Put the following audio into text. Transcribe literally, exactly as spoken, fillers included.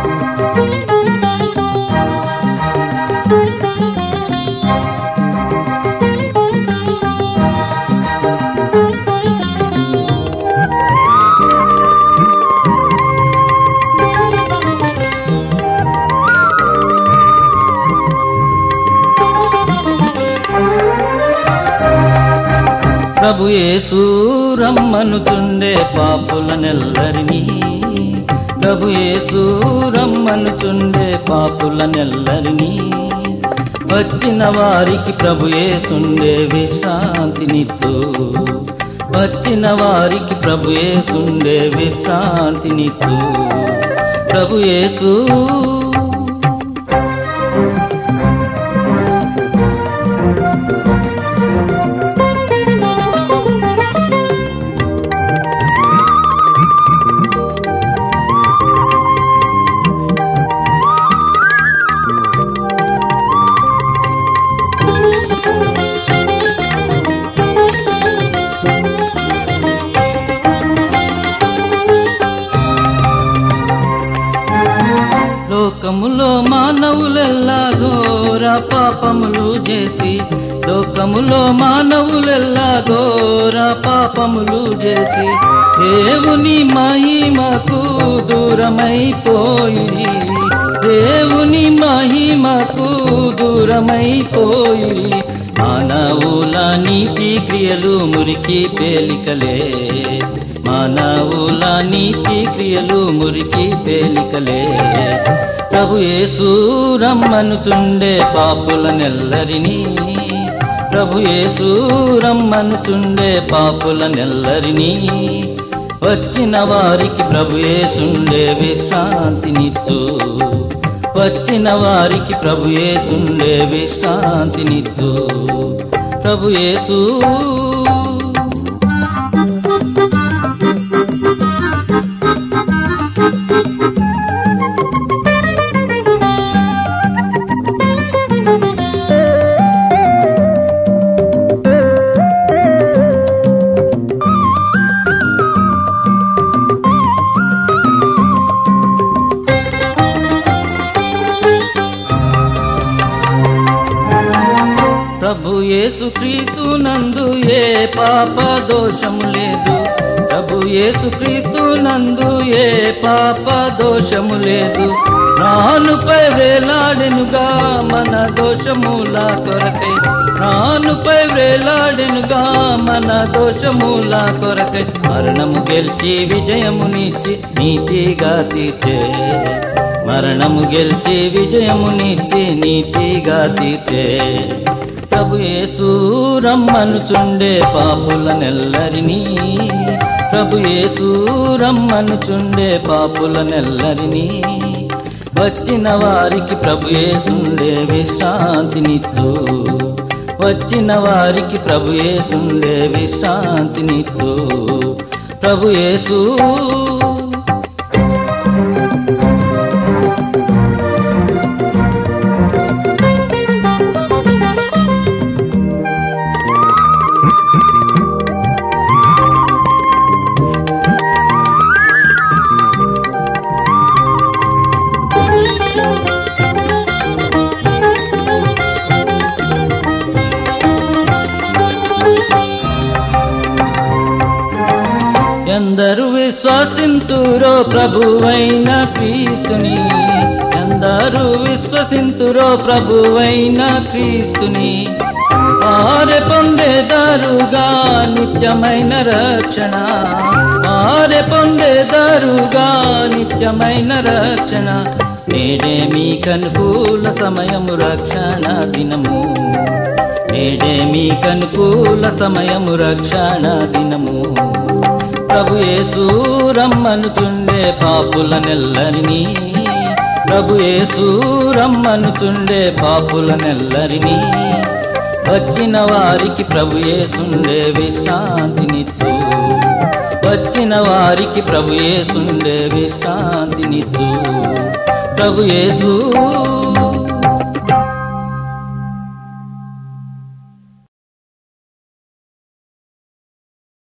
ప్రభు యేసు రమ్మనుచుండే పాపులనెల్లరినీ ప్రభు యేసు రమ్మనుచుండే పాపులనెల్లరినీ వచ్చిన వారికి ప్రభు యేసుండే విశ్రాంతినిచ్చు వచ్చిన వారికి ప్రభు యేసుండే విశ్రాంతినిచ్చు ప్రభు యేసు లోకములో మానవులెల్లా ఘోర పాపములు చేసి లోకములో మానవులెల్లా ఘోర పాపములు చేసి దేవుని మహిమకు దూరమైపోయి దేవుని మహిమకు దూరమైపోయి మానవుల నీతి క్రియలు మురికి పేలికలే మానవుల నీతి క్రియలు మురికి పేలికలే ప్రభు యేసు రమ్మనుచుండే పాపులనెల్లరినీ ప్రభు యేసు రమ్మనుచుండే పాపులనెల్లరినీ వచ్చిన వారికి ప్రభు యేసుండే విశ్రాంతినిచ్చు వచ్చిన వారికి ప్రభు యేసుండే విశ్రాంతినిచ్చు ప్రభు యేసు ప్రభు యేసుక్రీస్తు నందు ఏ పాప దోషము లేదు ప్రభు యేసుక్రీస్తు నందు ఏ పాప దోషము లేదు నానుపై వేలాడెనుగా మన దోషముల కొరకై నానుపై వేలాడెనుగా మన దోషముల కొరకై మరణము గెలిచి విజయమునిచ్చి నీతిగా తీర్చే మరణము గెలిచి విజయమునిచ్చి నీతిగా తీర్చే ప్రభు యేసు రమ్మనుచుండే పాపులనెల్లరినీ ప్రభు యేసు రమ్మనుచుండే పాపులనెల్లరినీ వచ్చిన వారికి ప్రభు యేసుండే విశ్రాంతినిచ్చు వచ్చిన వారికి ప్రభు యేసుండే విశ్రాంతినిచ్చు ప్రభు యేసు ఎందరు విశ్వసింతురో ప్రభువైన క్రీస్తుని ఎందరు విశ్వసింతురో ప్రభువైన క్రీస్తుని వారే పొందేదారుగా నిత్యమైన రక్షణ వారే పొందేదారుగా నిత్యమైన రక్షణ నేడే మీకనుకూల సమయము రక్షణ దినము నేడే మీకనుకూల సమయము రక్షణ దినము ప్రభు యేసు రమ్మనుచుండే పాపులనెల్లరినీ ప్రభు యేసు రమ్మనుచుండే పాపులనెల్లరినీ వచ్చిన వారికి ప్రభు యేసుండే విశ్రాంతినిచ్చు వచ్చిన వారికి ప్రభు యేసుండే విశ్రాంతినిచ్చు ప్రభు యేసు